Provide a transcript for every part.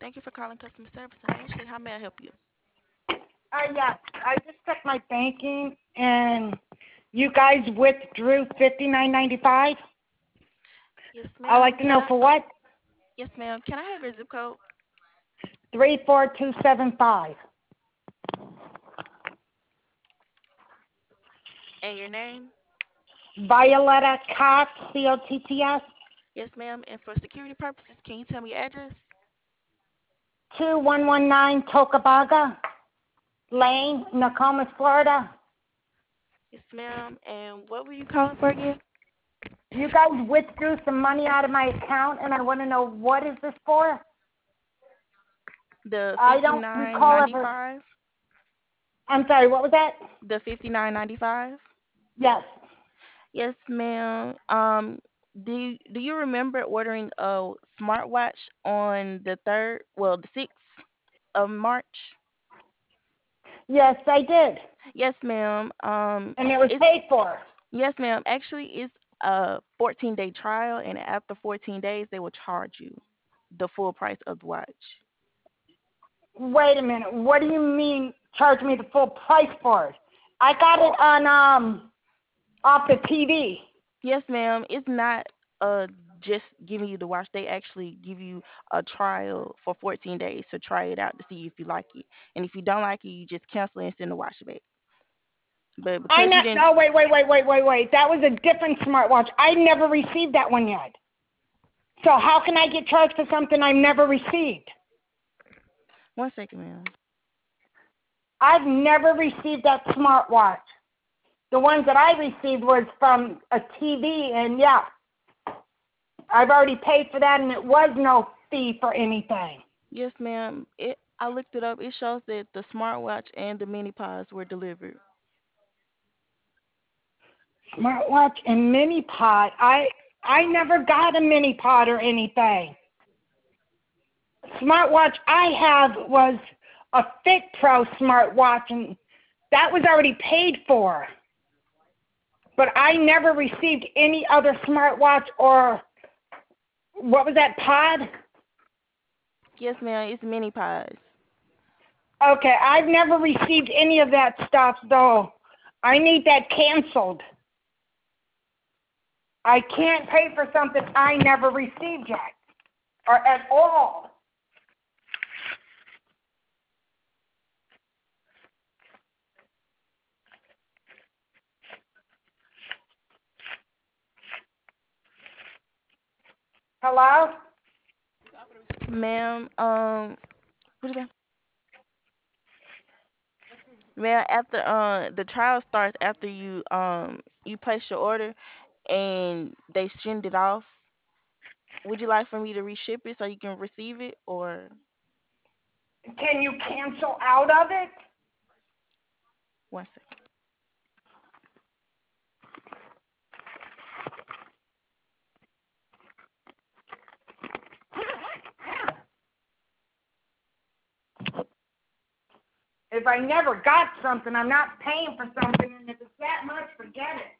Thank you for calling customer service and Ashley. How may I help you? Yes, I just checked my banking, and you guys withdrew 59.95. Yes, I'd ma'am. like to Can know I? for what? Yes, ma'am. Can I have your zip code 34275. and your name? Violetta Cox, Cotts. Yes, ma'am. And for security purposes, can you tell me your address? 2119 Tocobaga Lane, Nokomis, Florida. Yes, ma'am. And what were you calling for again? You guys withdrew some money out of my account, and I want to know what is this for? The I fifty don't nine recall ninety ever. five. I'm sorry. What was that? The 59.95. Yes. Yes, ma'am. Do you remember ordering a smartwatch on the third? Well, the 6th of March. Yes, I did, Yes, ma'am. and it was It's paid for. Yes, ma'am. Actually, it's a 14-day trial, and after 14 days, they will charge you the full price of the watch. Wait a minute. What do you mean charge me the full price for it? I got it on off the TV. Yes, ma'am. It's not just giving you the watch. They actually give you a trial for 14 days to try it out to see if you like it. And if you don't like it, you just cancel it and send the watch back. But I because you not. didn't, Oh, wait. That was a different smartwatch. I never received that one yet. So how can I get charged for something I never received? one second, ma'am. I've never received that smartwatch. The ones that I received was from a TV, and yeah, I've already paid for that, and it was no fee for anything. Yes, ma'am. I looked it up. It shows that the smartwatch and the mini pods were delivered. Smartwatch and mini pod. I never got a mini pod or anything. Smartwatch I have was a Fit Pro smartwatch, and that was already paid for. But I never received any other smartwatch or what was that pod? Yes, ma'am. It's mini pods. Okay, I've never received any of that stuff though. I need that canceled. I can't pay for something I never received yet or at all. Hello? Ma'am, what is that? Ma'am, after the trial starts after you place your order and they send it off. Would you like for me to reship it so you can receive it, or Can you cancel out of it? one second? If I never got something, I'm not paying for something, and if it's that much, forget it.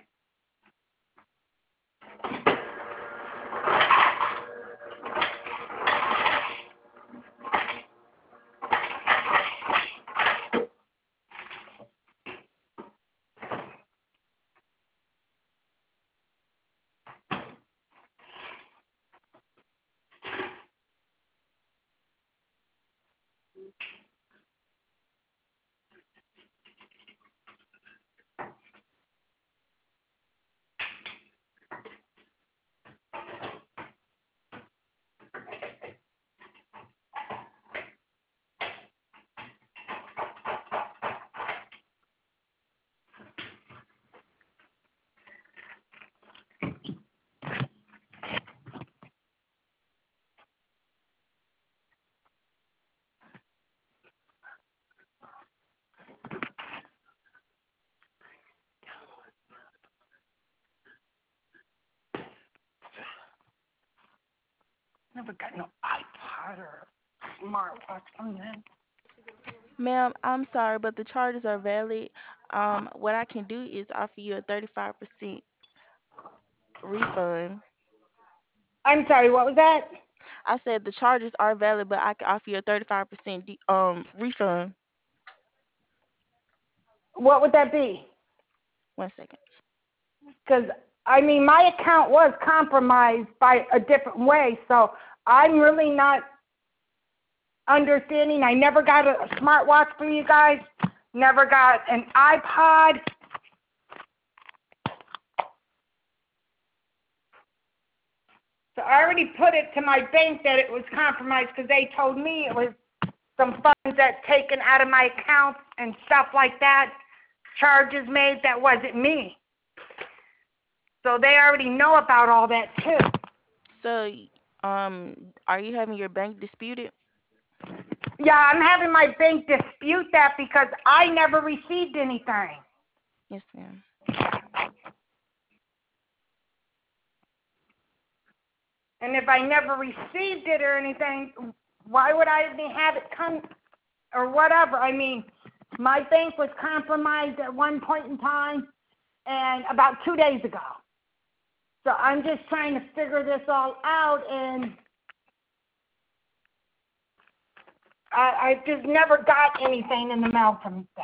Never got no iPod or smartwatch from them. Ma'am, I'm sorry, but the charges are valid. What I can do is offer you a 35% refund. I'm sorry, what was that? I said the charges are valid, but I can offer you a 35% refund. What would that be? 1 second. Because, I mean, my account was compromised by a different way, so I'm really not understanding. I never got a smartwatch from you guys, never got an iPod. So I already put it to my bank that it was compromised because they told me it was some funds that taken out of my account and stuff like that, charges made that wasn't me. So they already know about all that too. So, are you having your bank disputed? Yeah, I'm having my bank dispute that because I never received anything. Yes, ma'am. And if I never received it or anything, why would I even have it come or whatever? I mean, my bank was compromised at one point in time and about 2 days ago. So I'm just trying to figure this all out, and I just never got anything in the mail from that.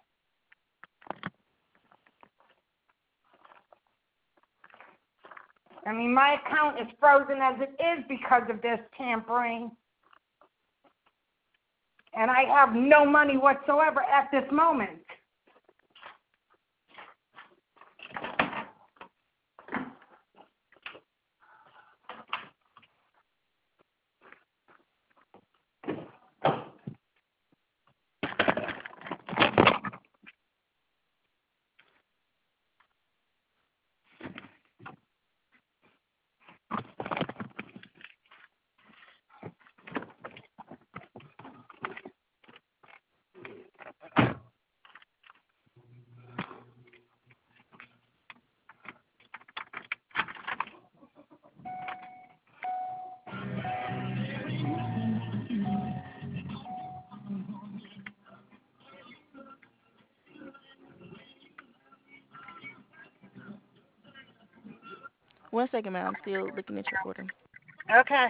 I mean, my account is frozen as it is because of this tampering, and I have no money whatsoever at this moment. One second, ma'am. I'm still looking at your order. Okay.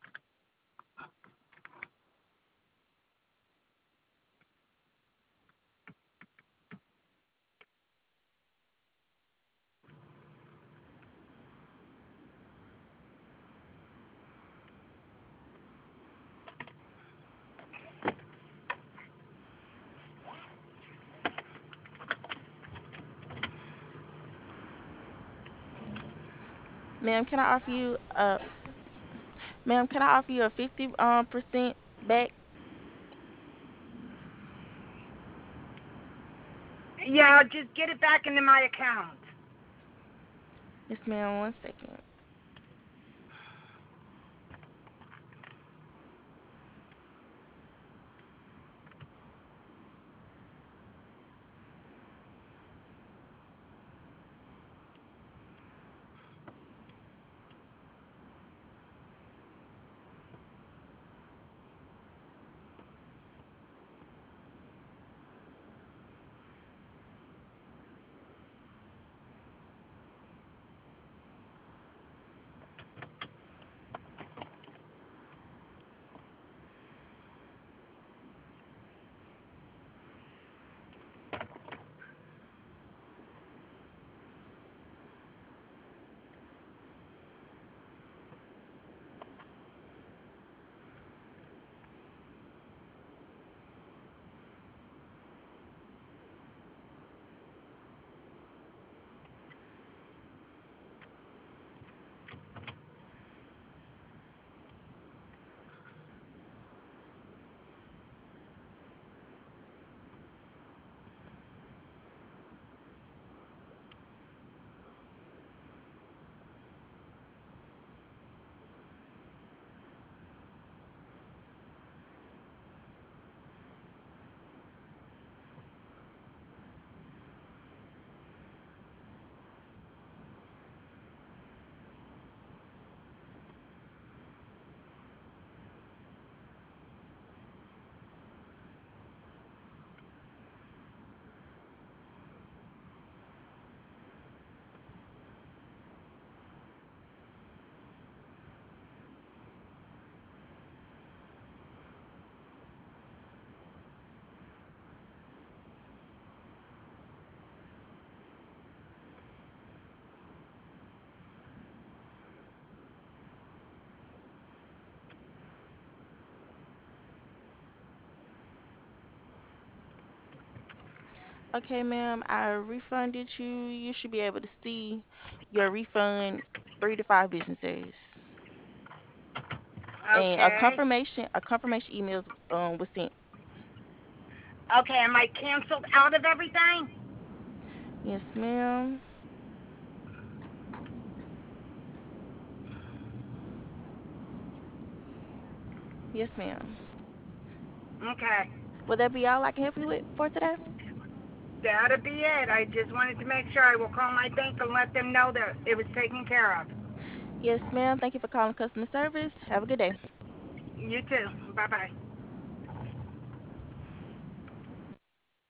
Ma'am, can I offer you ma'am, can I offer you a 50 percent back? Yeah, just get it back into my account. Yes, ma'am. 1 second. Okay, ma'am, I refunded you. You should be able to see your refund 3 to 5 business days. And Okay. a confirmation email was sent. Okay, am I canceled out of everything? Yes, ma'am. Yes, ma'am. Okay. Will that be all I can help you with for today? That'll be it. I just wanted to make sure I will call my bank and let them know that it was taken care of. Yes, ma'am. Thank you for calling customer service. Have a good day. You too. Bye bye.